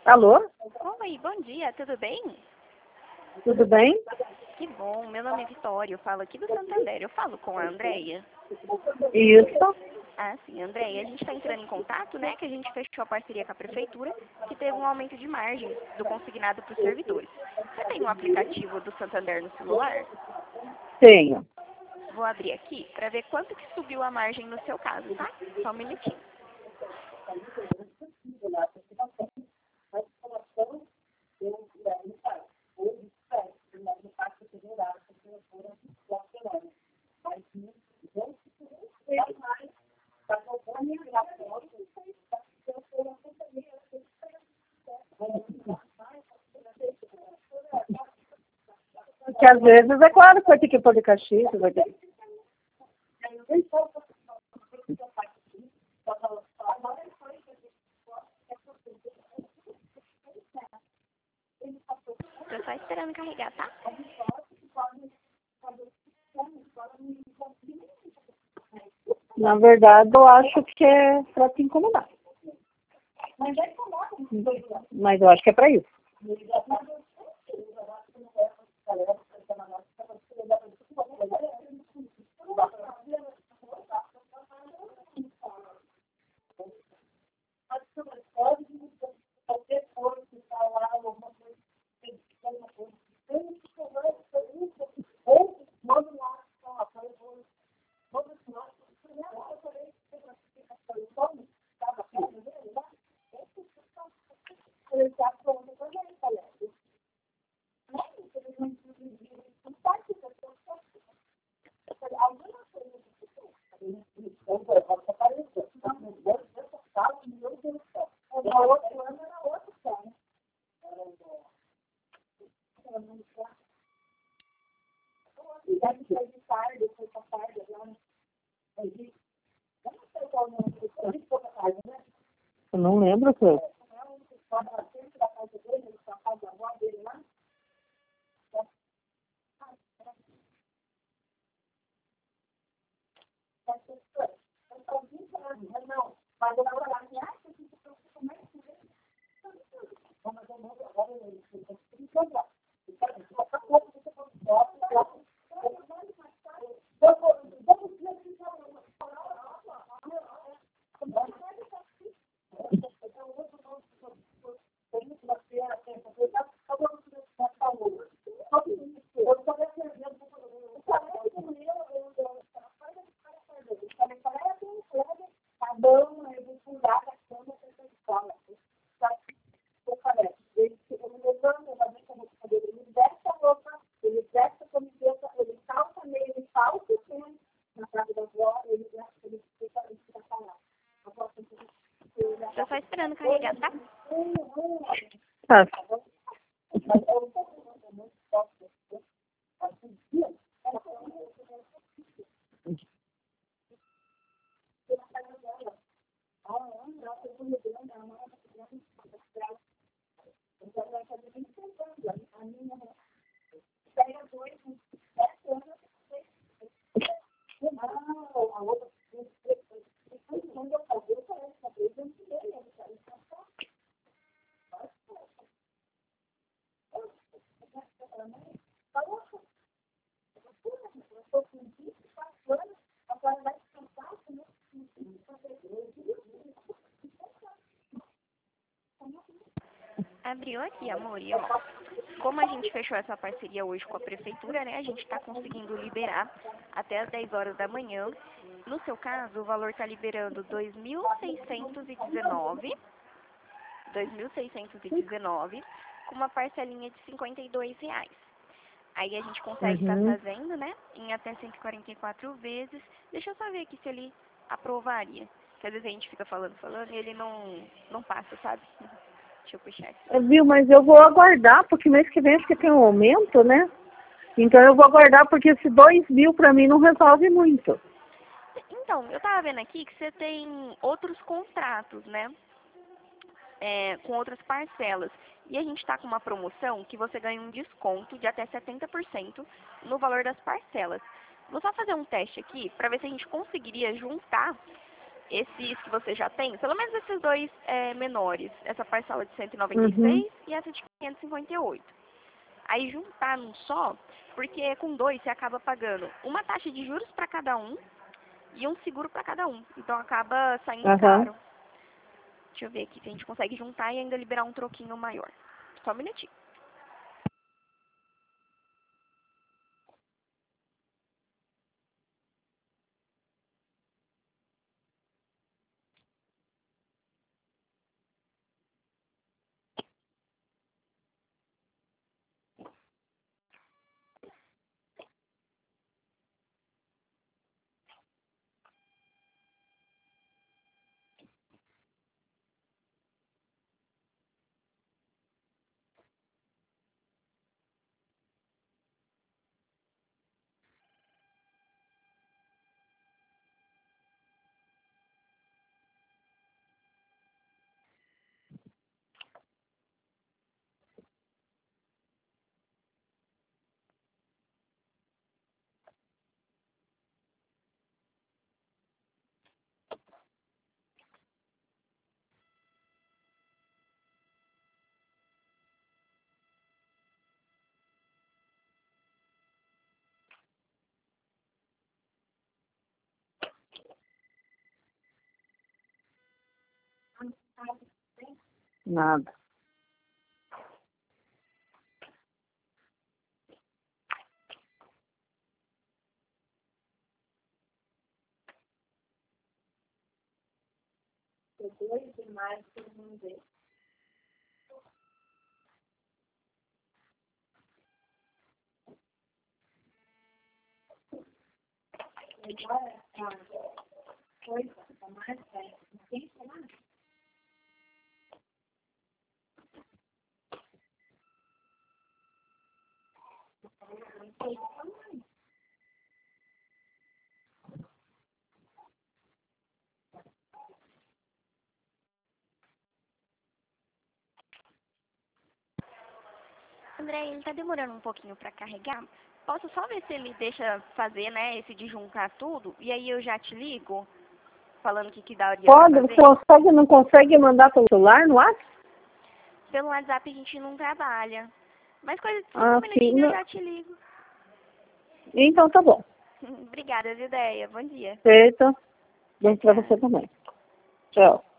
Alô? Oi, bom dia, tudo bem? Tudo bem? Que bom, meu nome é Vitória, eu falo aqui do Santander. Eu falo com a Andréia. Isso. Ah, sim, Andréia, a gente está entrando em contato, né, que a gente fechou a parceria com a Prefeitura, que teve um aumento de margem do consignado para os servidores. Você tem um aplicativo do Santander no celular? Tenho. Vou abrir aqui para ver quanto que subiu a margem no seu caso, tá? Só um minutinho. Porque às vezes, é claro que vai ter que pôr de castigo, vai ter que... Tô só esperando carregar, tá? Na verdade, eu acho que é para te incomodar. Mas eu acho que é para isso. Eu não lembro, Cleo. Tô só esperando carregar, tá? Tá. Abriu aqui, amor, e ó, como a gente fechou essa parceria hoje com a Prefeitura, né, a gente tá conseguindo liberar até as 10 horas da manhã. No seu caso, o valor tá liberando 2.619, com uma parcelinha de R$ 52. Aí a gente consegue estar Uhum. fazendo, né, em até 144 vezes. Deixa eu só ver aqui se ele aprovaria. Porque às vezes a gente fica falando e ele não passa, sabe? Deixa eu puxar aqui. Viu, mas eu vou aguardar, porque mês que vem acho que tem um aumento, né? Então eu vou aguardar, porque esse 2.000 para mim não resolve muito. Então, eu tava vendo aqui que você tem outros contratos, né? Com outras parcelas. E a gente tá com uma promoção que você ganha um desconto de até 70% no valor das parcelas. Vou só fazer um teste aqui para ver se a gente conseguiria juntar esses que você já tem, pelo menos esses dois menores, essa parcela de 196 e essa de 558. Aí juntar num só, porque com dois você acaba pagando uma taxa de juros para cada um e um seguro para cada um. Então acaba saindo caro. Deixa eu ver aqui se a gente consegue juntar e ainda liberar um troquinho maior. Só um minutinho. Nada. Dois demais por um vez. Agora, coisa mais perto. Não tem como. André, ele tá demorando um pouquinho para carregar. Posso só ver se ele deixa fazer, né, esse de juntar tudo? E aí eu já te ligo, falando o que daria pra Pode, fazer? você não consegue mandar pelo celular no WhatsApp? Pelo WhatsApp a gente não trabalha. Mas coisa de 5 Ah, sim. minutinhos eu já te ligo. Então tá bom. Obrigada, Videia. Bom dia. Feito. Bom pra Tchau. você também. Tchau.